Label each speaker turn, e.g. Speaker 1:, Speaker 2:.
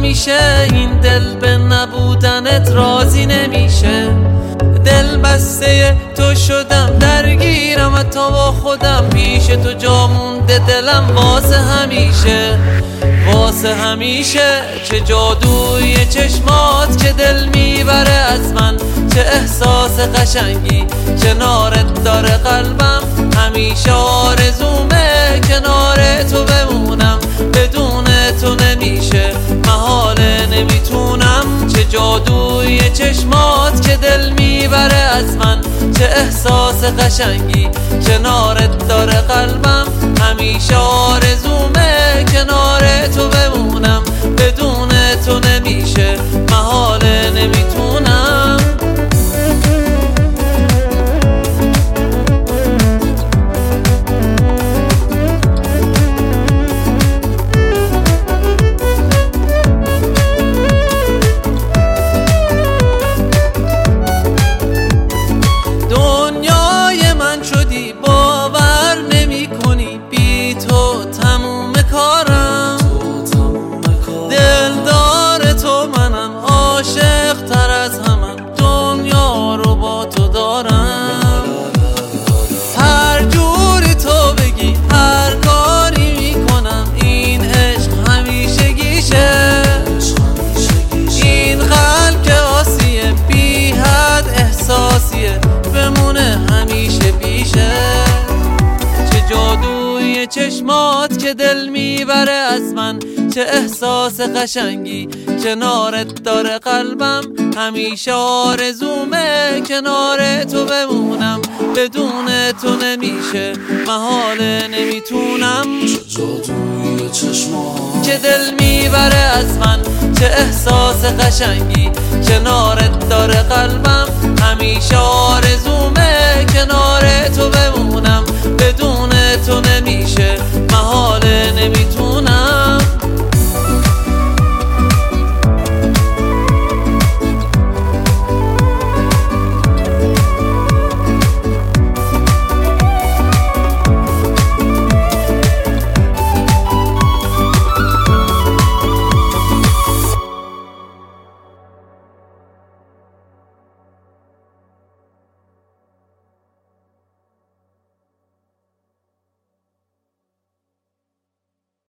Speaker 1: همیشه این دل به نبودنت راضی نمیشه. دل بسته تو شدم، درگیرم تا با خودم، پیش تو جا مونده دلم واسه همیشه، واسه همیشه. چه جادوی چشمات که دل میبره از من، چه احساس قشنگی کنارت داره قلبم. همیشه آرزومه کنار تو بمونم، بدون تو نمیشه محاله نمیتونم. چه جادوی چشمات که دل میبره از من، چه احساس قشنگی کنارت داره قلبم. همیشه آرزومه کنار تو بمونم، بدون تو نمیشه محاله نمیتونم. دنیای من شدی باور نمی کنی، بی تو تموم کارم. دلدار تو منم، عاشق تر از همم، دنیا رو با تو دارم. هر جوری تو بگی هر کاری میکنم، این عشق همیشگیشه. این قلب که آسیه بی حد احساسیه، بمونه همیشه پیشه. چه جادوی چشمات که دل میبره از من، چه احساس قشنگی کنارت داره قلبم. همیشه آرزومه کنار تو بمونم، بدون تو نمیشه محاله نمیتونم.
Speaker 2: چه جادوی چشمات
Speaker 1: که دل میبره از من، چه احساس قشنگی کنارت داره قلبم. همیشه آرزومه کنار